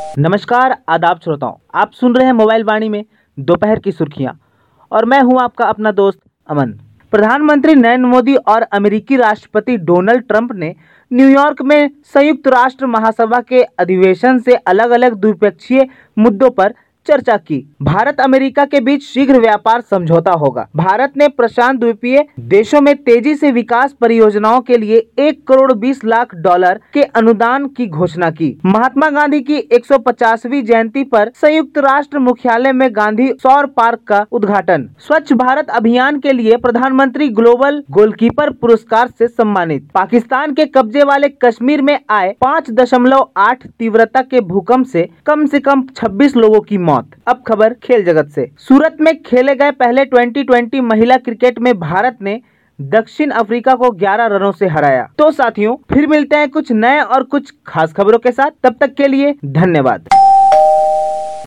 नमस्कार आदाब श्रोताओं, आप सुन रहे हैं मोबाइल वाणी में दोपहर की सुर्खियां और मैं हूं आपका अपना दोस्त अमन। प्रधानमंत्री नरेंद्र मोदी और अमेरिकी राष्ट्रपति डोनाल्ड ट्रंप ने न्यूयॉर्क में संयुक्त राष्ट्र महासभा के अधिवेशन से अलग अलग द्विपक्षीय मुद्दों पर चर्चा की। भारत अमेरिका के बीच शीघ्र व्यापार समझौता होगा। भारत ने प्रशांत द्वीपीय देशों में तेजी से विकास परियोजनाओं के लिए 1,20,00,000 के अनुदान की घोषणा की। महात्मा गांधी की 150वीं जयंती पर संयुक्त राष्ट्र मुख्यालय में गांधी सौर पार्क का उद्घाटन। स्वच्छ भारत अभियान के लिए प्रधानमंत्री ग्लोबल गोलकीपर पुरस्कार से सम्मानित। पाकिस्तान के कब्जे वाले कश्मीर में आए 5.8 तीव्रता के भूकंप से कम 26 लोगों की मौत। अब खबर खेल जगत से। सूरत में खेले गए पहले 2020 महिला क्रिकेट में भारत ने दक्षिण अफ्रीका को 11 रनों से हराया। तो साथियों, फिर मिलते हैं कुछ नए और कुछ खास खबरों के साथ। तब तक के लिए धन्यवाद।